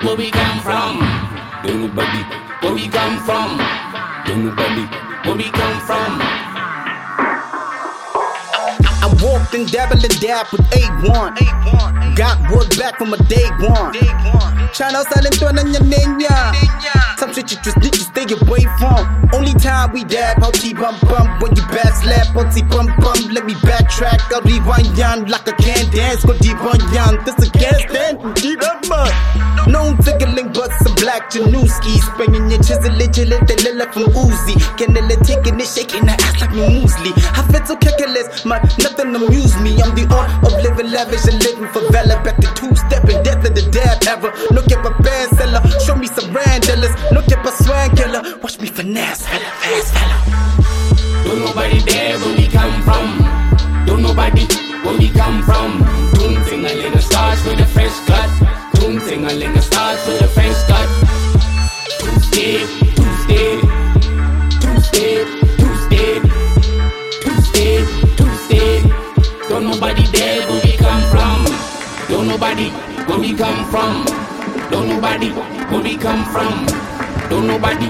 where we come from. Don't nobody where we come from. Don't nobody where we come from. I walked and dabbled and dab with A1. Got word back from a day one. China silent on your ninya. Some shit you just need to stay away from. Only time we dab, how T-bum bum. When you back slap, how T-bum bum. Let me backtrack, I'll rewind yan. Like I can't dance, go deep on yan. This a gas stand, keep up mud. No tickling but some black Janewski. Springing your chisel, legit, the lila from Uzi. Canela taking it, shaking her ass like no muesli. I feel so kickless, man, nothing amuse me. I'm the art of living lavish and living for Vela. Back to two-stepping, death of the dab ever. Look at my band seller, show me some randolas. Look at my swag killer, watch me finesse, fella, fast fella. Don't nobody there where we come from. Don't nobody where we come from. Doom thing a little starts with a fresh cut. Doom thing a little starts with a fresh cut. Two step, two step, two step, two step, two step, two step. Don't nobody there where we come from. Don't nobody where we come from. Don't nobody where we come from. Don't nobody.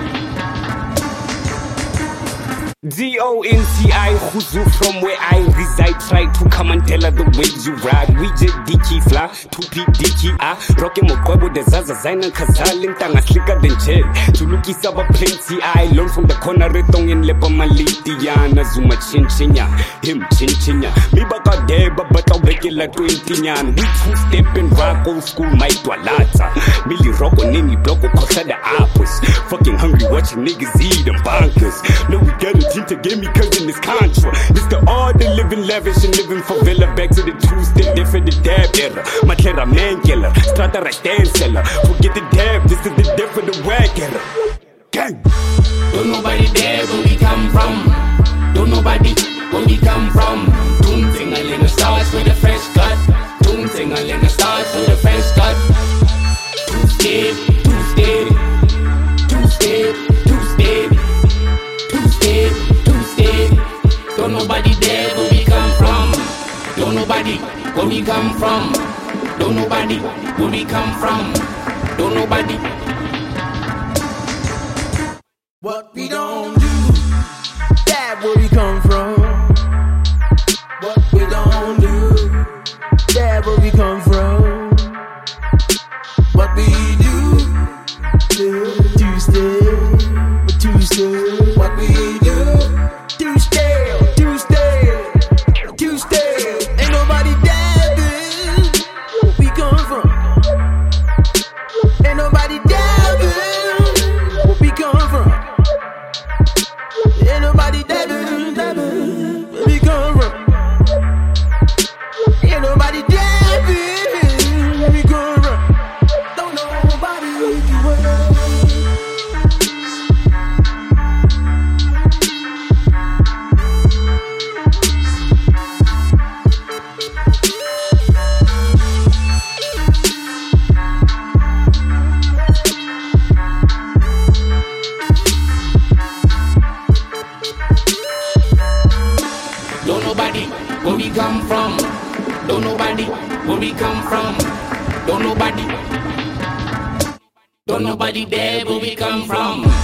D-O-N-C-I, Huzu from where I reside. Try to come and tell her the way you ride. We just dicky fly, 2P dicky rockin' mokwebo de zaza zaina kazali ntanga slicker than jet. Tulukisa ba plenty I learn from the corner retong in lepa maliti yana zuma chinchinya. Him chinchinya. Me baka deba but I'll break it like 20 nyan. We two-steppin' rock old school my toalata. Millie rock on any block or kosa the apples. Fucking hungry watching niggas eat them bonkers. No we get it. To get me cause in this contra. It's the art of living lavish and living for villa. Back to the two-step, there for the dab era. My terra man killer, strata right stand seller. Forget the dab, this is the death for the wag era. Gang. Don't nobody there where we come from. Don't nobody where we come from. Doom thing a little starts with a fresh cut. Doom thing a little starts with a fresh cut. Two step, two step, two step, two step, two step. Don't nobody there where we come from. Don't nobody where we come from. Don't nobody where we come from. Don't nobody. What we don't do, that where we come from. What we don't do, that where we come from. What we do, Tuesday. What we do, Tuesday. Ain't nobody dabbing where we come from. Ain't nobody dabbing where we come from. Ain't nobody dabbing where we come from. Ain't nobody dabbing where we come from. Don't nobody Don't nobody where we come from. Don't nobody where we come from. Don't nobody. Don't nobody there where we come from.